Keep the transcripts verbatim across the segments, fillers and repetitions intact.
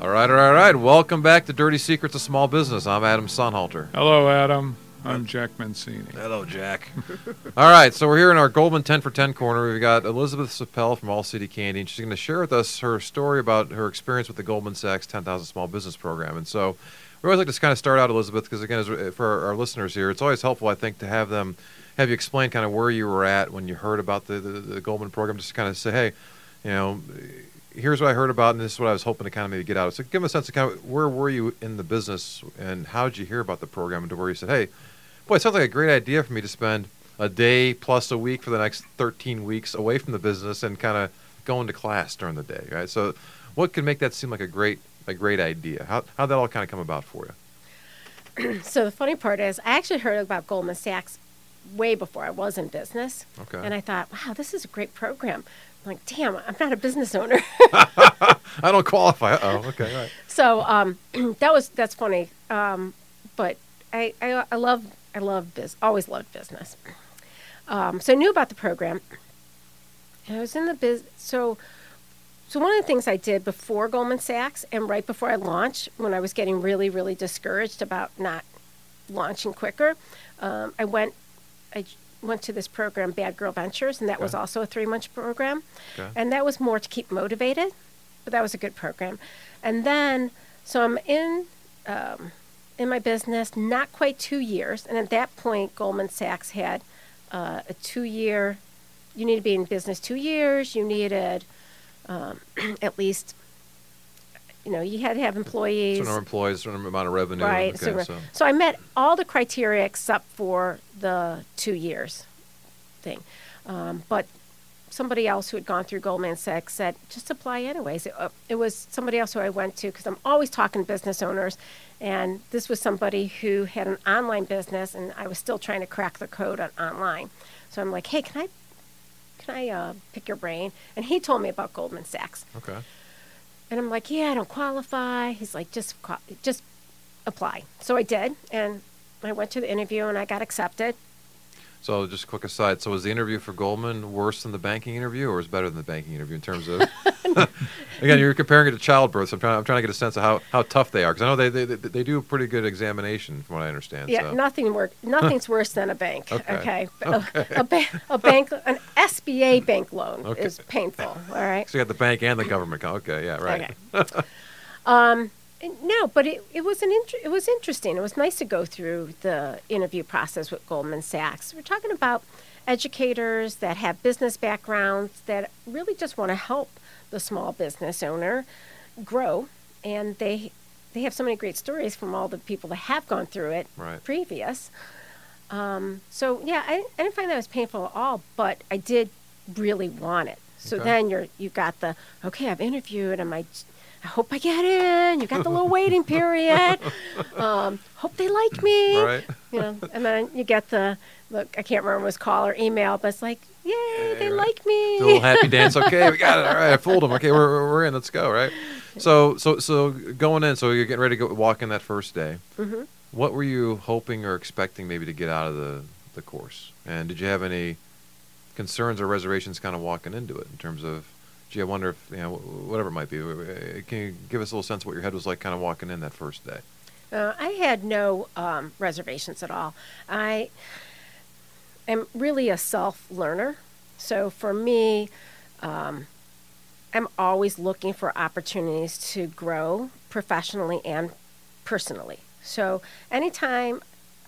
All right, all right, all right. Welcome back to Dirty Secrets of Small Business. I'm Adam Sonhalter. Hello, Adam. I'm Jack Mancini. Hello, Jack. All right, so we're here in our Goldman ten for ten corner. We've got Elizabeth Sapel from All City Candy, and she's going to share with us her story about her experience with the Goldman Sachs ten thousand Small Business Program. And so we always like to kind of start out, Elizabeth, because, again, as, for our, our listeners here, it's always helpful, I think, to have them have you explain kind of where you were at when you heard about the, the, the Goldman program, just to kind of say, hey, you know, here's what I heard about, and this is what I was hoping to kind of maybe get out of. So give them a sense of kind of where were you in the business, and how did you hear about the program, and to where you said, hey, boy, it sounds like a great idea for me to spend a day plus a week for the next thirteen weeks away from the business and kind of going to class during the day, right? So what could make that seem like a great a great idea? How how'd that all kind of come about for you? So the funny part is I actually heard about Goldman Sachs way before I was in business. Okay. And I thought, wow, this is a great program. I'm like, damn, I'm not a business owner. I don't qualify. Oh, okay, all right. So um, that was that's funny. Um, but I, I I love I love biz always loved business. Um, so I knew about the program. And I was in the biz so so one of the things I did before Goldman Sachs and right before I launched, when I was getting really, really discouraged about not launching quicker, um, I went I went to this program, Bad Girl Ventures, and that okay. was also a three-month program. Okay. And that was more to keep motivated, but that was a good program. And then, so I'm in um, in my business, not quite two years. And at that point, Goldman Sachs had uh, a two-year, you need to be in business two years. You needed um, at least, you know, you had to have employees. Certain employees, certain amount of revenue. Right. Okay, so, so. so I met all the criteria except for the two years thing. Um, but somebody else who had gone through Goldman Sachs said, just apply anyways. It, uh, it was somebody else who I went to because I'm always talking to business owners. And this was somebody who had an online business, and I was still trying to crack the code on online. So I'm like, hey, can I, can I uh, pick your brain? And he told me about Goldman Sachs. Okay. And I'm like, yeah, I don't qualify. He's like, just just apply. So I did, and I went to the interview, and I got accepted. So just a quick aside, so was the interview for Goldman worse than the banking interview, or was it better than the banking interview in terms of, again, you're comparing it to childbirth, so I'm trying, I'm trying to get a sense of how, how tough they are, because I know they, they they do a pretty good examination, from what I understand. Yeah, so. nothing work, nothing's worse than a bank, okay? okay? okay. A, a, ba- a bank, an S B A bank loan okay. is painful, all right? So you got the bank and the government. Okay, yeah, right. Okay. um, no, but it, it was an int- it was interesting. It was nice to go through the interview process with Goldman Sachs. We're talking about educators that have business backgrounds that really just want to help the small business owner grow, and they they have so many great stories from all the people that have gone through it right. previous. Um, so yeah, I, I didn't find that was painful at all, but I did really want it. So okay. then you're you got the okay, I've interviewed, and I. I hope I get in. You got the little waiting period. Um, hope they like me. Right. You know, and then you get the look. I can't remember if it was call or email, but it's like, yay, yeah, they right. like me. The little happy dance. Okay, we got it. All right, I fooled them. Okay, we're we're in. Let's go. Right. So so so going in. So you're getting ready to go walk in that first day. Mm-hmm. What were you hoping or expecting maybe to get out of the the course? And did you have any concerns or reservations kind of walking into it in terms of? Gee, I wonder if, you know, whatever it might be. Can you give us a little sense of what your head was like kind of walking in that first day? Uh, I had no um, reservations at all. I am really a self-learner. So for me, um, I'm always looking for opportunities to grow professionally and personally. So anytime,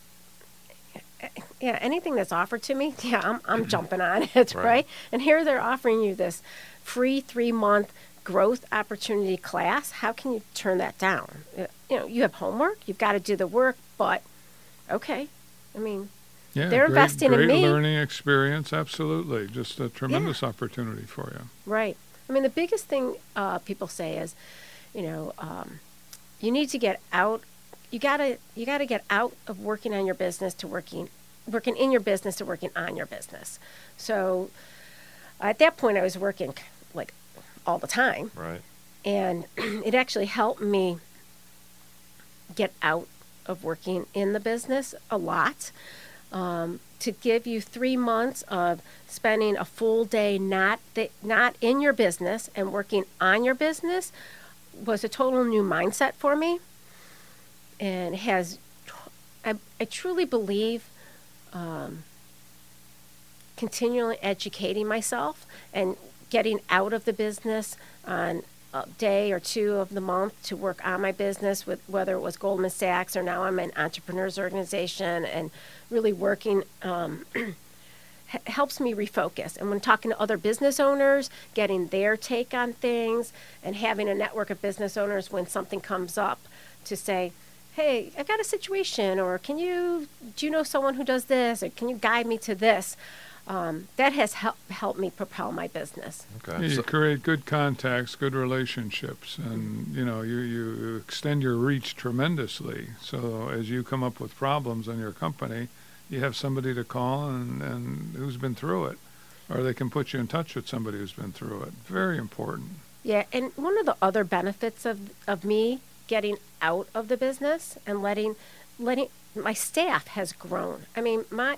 yeah, anything that's offered to me, yeah, I'm, I'm jumping on it, right. right? And here they're offering you this free three-month growth opportunity class. How can you turn that down? You know, you have homework. You've got to do the work, but okay. I mean, yeah, they're great, investing great in me. Great learning experience, absolutely. Just a tremendous yeah. opportunity for you. Right. I mean, the biggest thing uh, people say is, you know, um, you need to get out. You gotta you gotta get out of working on your business to working working in your business to working on your business. So at that point, I was working like all the time. Right. And it actually helped me get out of working in the business a lot. Um, to give you three months of spending a full day not th- not in your business and working on your business was a total new mindset for me, and has, I, I truly believe, um, continually educating myself and getting out of the business on a day or two of the month to work on my business, with whether it was Goldman Sachs or now I'm an entrepreneurs organization, and really working um, helps me refocus. And when talking to other business owners, getting their take on things, and having a network of business owners when something comes up to say, hey, I've got a situation, or can you, do you know someone who does this, or can you guide me to this? Um, that has help, helped me propel my business. Okay. You So- create good contacts, good relationships, and you know you, you extend your reach tremendously. So as you come up with problems in your company, you have somebody to call and, and who's been through it, or they can put you in touch with somebody who's been through it. Very important. Yeah, and one of the other benefits of, of me getting out of the business and letting letting my staff has grown. I mean, my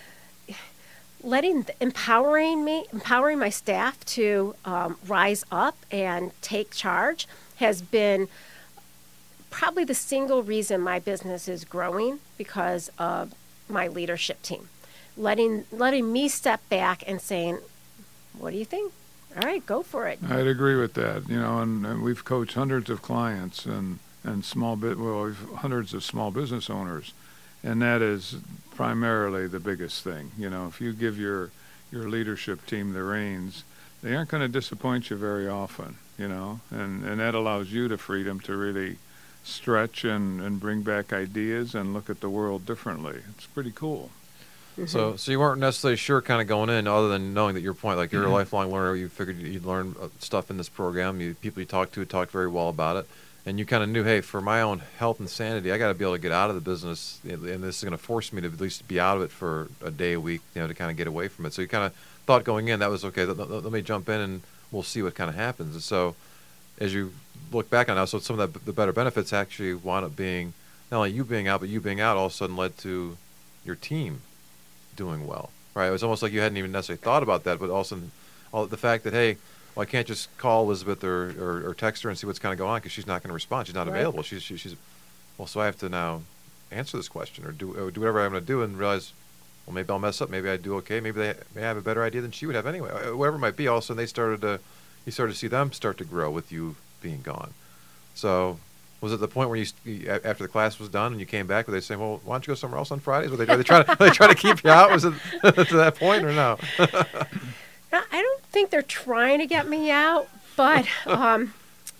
letting empowering me empowering my staff to um, rise up and take charge has been probably the single reason my business is growing, because of my leadership team letting letting me step back and saying, what do you think? All right, go for it. I'd agree with that. You know, and, and we've coached hundreds of clients and and small bit well, we've hundreds of small business owners, and that is primarily the biggest thing. You know, if you give your your leadership team the reins, they aren't going to disappoint you very often. You know, and and that allows you the freedom to really stretch and and bring back ideas and look at the world differently. It's pretty cool. So, so you weren't necessarily sure, kind of going in, other than knowing that your point, like you're a lifelong learner. You figured you'd learn uh, stuff in this program. You people you talked to talked very well about it, and you kind of knew, hey, for my own health and sanity, I got to be able to get out of the business, and this is going to force me to at least be out of it for a day, a week, you know, to kind of get away from it. So you kind of thought going in that was okay. Let, let, let me jump in and we'll see what kind of happens. And so, as you look back on it now, so some of the, the better benefits actually wound up being not only you being out, but you being out all of a sudden led to your team doing well, right? It was almost like you hadn't even necessarily thought about that, but also all, the fact that, hey, well, I can't just call Elizabeth or, or, or text her and see what's kind of going on because she's not going to respond. She's not Right. available. She's, she, she's, well, so I have to now answer this question or do, or do whatever I'm going to do and realize, well, maybe I'll mess up. Maybe I do okay. Maybe they may have a better idea than she would have anyway. Uh, Whatever it might be, all of a sudden they started to, you started to see them start to grow with you being gone. So was it the point where you, you a- after the class was done and you came back, were they saying, well, why don't you go somewhere else on Fridays? Were they, were they trying to, were they trying to keep you out? Was it to that point or no? Now, I don't think they're trying to get me out, but um,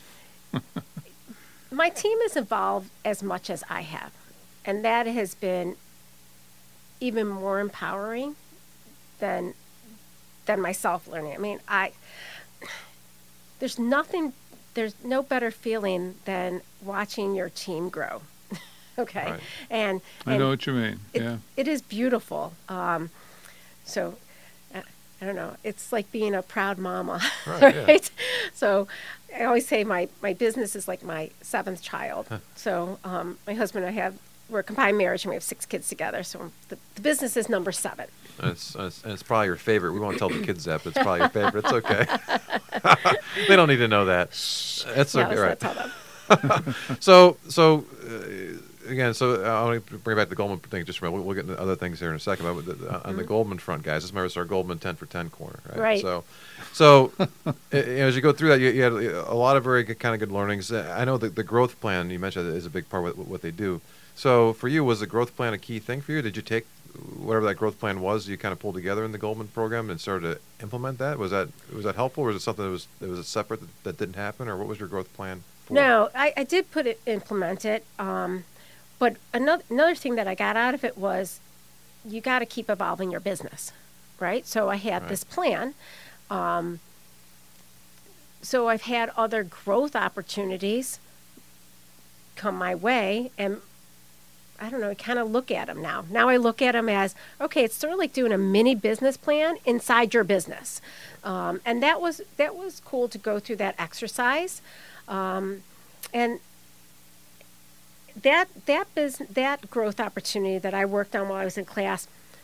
my team has evolved as much as I have, and that has been even more empowering than than myself learning. I mean, I there's nothing, there's no better feeling than watching your team grow. Okay, Right. and, I and know what you mean. it, Yeah. it is beautiful. Um, so, uh, I don't know. It's like being a proud mama, Right, yeah. right? So, I always say my, my business is like my seventh child. So, um, my husband and I have, we're a combined marriage and we have six kids together. So, the, the business is number seven. And it's, and it's and it's probably your favorite. We won't tell the kids that, but it's probably your favorite. It's okay. They don't need to know that. That's No, okay, so right? tell them. So, so uh, again, so I want to bring back the Goldman thing just for a minute. We'll, we'll get into other things here in a second. But with the, on the Goldman front, guys, this is our Goldman ten for ten corner, right? Right. So, so uh, you know, as you go through that, you, you had a lot of very good, kind of good learnings. Uh, I know that the growth plan you mentioned is a big part of what, what they do. So, for you, was the growth plan a key thing for you? Did you take whatever that growth plan was you kind of pulled together in the Goldman program and started to implement that? Was that was that helpful, or was it something that was that was separate that, that didn't happen, or what was your growth plan for? No, I, I did put it, implement it. Um, but another another thing that I got out of it was, you got to keep evolving your business, right? So I had Right. this plan. Um, so I've had other growth opportunities come my way, and I don't know, I kind of look at them now. Now I look at them as, okay, it's sort of like doing a mini business plan inside your business. Um, and that was that was cool to go through that exercise. Um, and that that bus- that growth opportunity that I worked on while I was in class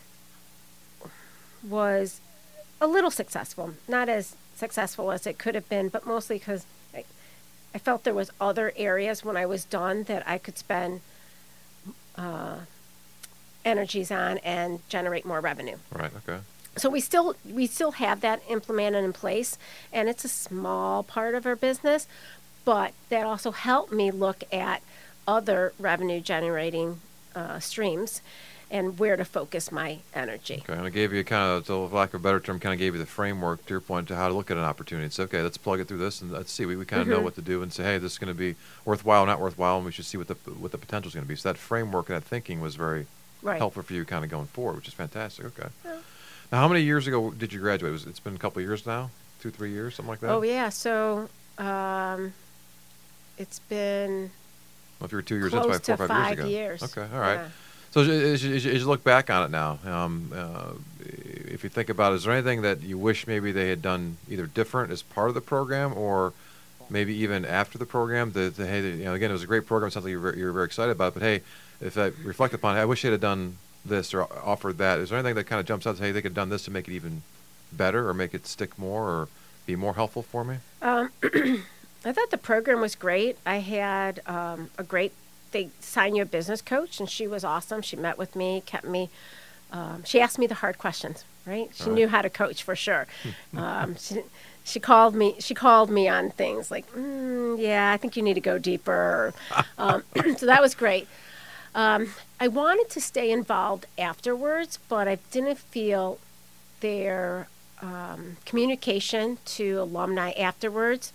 was a little successful. Not as successful as it could have been, but mostly because I, I felt there was other areas when I was done that I could spend uh, energies on and generate more revenue. Right. Okay. So we still we still have that implemented in place, and it's a small part of our business, but that also helped me look at other revenue generating uh, streams and where to focus my energy. Okay, and I gave you kind of, to lack of a better term, kind of gave you the framework, to your point, to how to look at an opportunity. And say, okay, let's plug it through this, and let's see. We, we kind of Mm-hmm. know what to do, and say, hey, this is going to be worthwhile, not worthwhile, and we should see what the what the potential is going to be. So that framework and that thinking was very Right. helpful for you, kind of going forward, which is fantastic. Okay. Yeah. Now, how many years ago did you graduate? Was it's been a couple of years now, two, three years, something like that. Oh yeah, so um, it's been Well, if you were two years, that's close probably four to or five, five years ago. years. Okay, all right. Yeah. So as, as, you- as you- as you look back on it now, um, uh, if you think about it, is there anything that you wish maybe they had done either different as part of the program, or maybe even after the program? That, that, hey, that, you know, again, it was a great program. It sounds like you were, you were very excited about it. But hey, if I reflect upon it, I wish they'd have done this or offered that. Is there anything that kind of jumps out and say, hey, they could have done this to make it even better, or make it stick more, or be more helpful for me? Um, I thought the program was great. I had um, a great, they signed you a business coach, and she was awesome. She met with me, kept me, um, she asked me the hard questions, right? She All right. knew how to coach for sure. um, she, she called me, she called me on things like, mm, yeah, I think you need to go deeper. um, so that was great. Um, I wanted to stay involved afterwards, but I didn't feel their um, communication to alumni afterwards,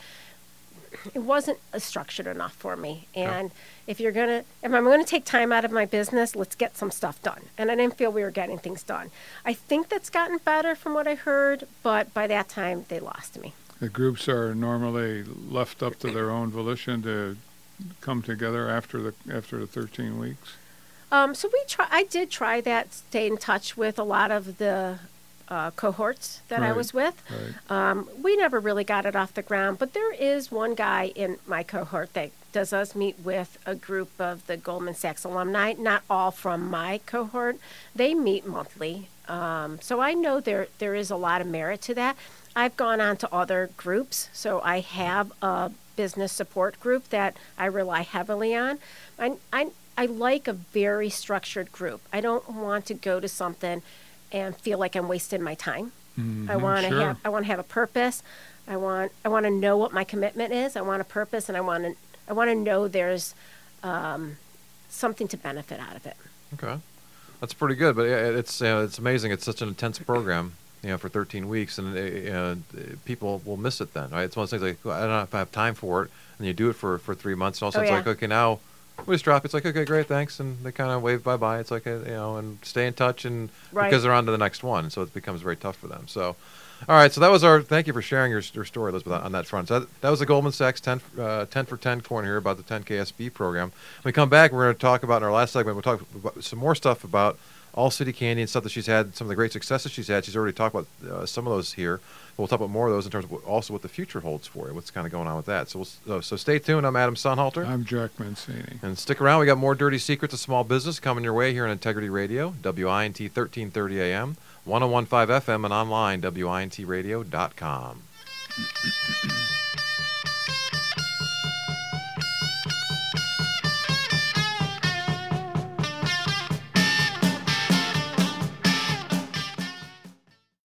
it wasn't uh, structured enough for me. And if you're gonna, if I'm gonna take time out of my business, let's get some stuff done. And I didn't feel we were getting things done. I think that's gotten better from what I heard, but by that time they lost me. The groups are normally left up to their own volition to come together after the after the thirteen weeks. Um, so we try. I did try that. Stay in touch with a lot of the uh, cohorts that I Right. was with. Right. Um, we never really got it off the ground, but there is one guy in my cohort that does us meet with a group of the Goldman Sachs alumni. Not all from my cohort. They meet monthly, um, so I know there there is a lot of merit to that. I've gone on to other groups, so I have a business support group that I rely heavily on. I, I, I like a very structured group. I don't want to go to something and feel like I'm wasting my time. I Mhm, want to sure. have I want to have a purpose. I want I want to know what my commitment is. I want a purpose, and I want to I want to know there's um, something to benefit out of it. Okay, that's pretty good. But yeah, it's uh, it's amazing. It's such an intense program, you know, for thirteen weeks, and uh, uh, people will miss it then, right? It's one of those things like, well, I don't know if I have time for it, and you do it for, for three months, and also Oh, it's yeah. like, okay, now we just drop it. It's like, okay, great, thanks, and they kind of wave bye bye. It's like, a, you know, and stay in touch, and Right. because they're on to the next one, so it becomes very tough for them. So, all right, so that was our. Thank you for sharing your, your story, Elizabeth, on that front. So that, that was the Goldman Sachs ten, uh, ten for ten corner here about the ten K S B program. When we come back, we're going to talk about in our last segment. We'll talk about some more stuff about All City Candy and stuff that she's had, some of the great successes she's had. She's already talked about uh, some of those here. We'll talk about more of those in terms of what, also what the future holds for you, what's kind of going on with that. So, we'll, uh, so stay tuned. I'm Adam Sunhalter. I'm Jack Mancini. And stick around. We got more dirty secrets of small business coming your way here on Integrity Radio, W I N T thirteen thirty A M, one oh one point five F M, and online, W I N T radio dot com.